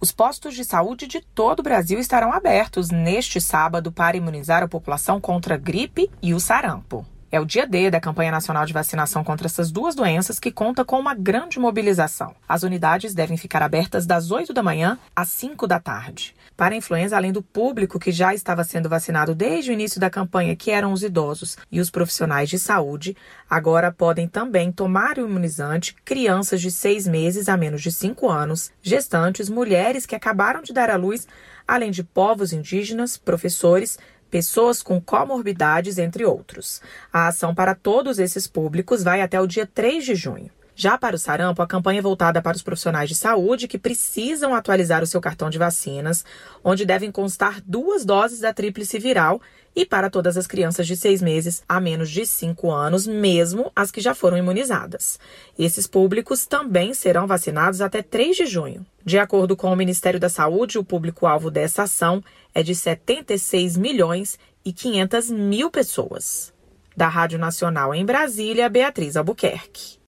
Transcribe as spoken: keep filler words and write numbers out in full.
Os postos de saúde de todo o Brasil estarão abertos neste sábado para imunizar a população contra a gripe e o sarampo. É o dia D da campanha nacional de vacinação contra essas duas doenças, que conta com uma grande mobilização. As unidades devem ficar abertas das oito da manhã às cinco da tarde. Para a influenza, além do público que já estava sendo vacinado desde o início da campanha, que eram os idosos e os profissionais de saúde, agora podem também tomar o imunizante crianças de seis meses a menos de cinco anos, gestantes, mulheres que acabaram de dar à luz, além de povos indígenas, professores, pessoas com comorbidades, entre outros. A ação para todos esses públicos vai até o dia três de junho. Já para o sarampo, a campanha é voltada para os profissionais de saúde que precisam atualizar o seu cartão de vacinas, onde devem constar duas doses da tríplice viral, e para todas as crianças de seis meses a menos de cinco anos, mesmo as que já foram imunizadas. Esses públicos também serão vacinados até três de junho. De acordo com o Ministério da Saúde, o público-alvo dessa ação é de setenta e seis milhões e quinhentas mil pessoas. Da Rádio Nacional em Brasília, Beatriz Albuquerque.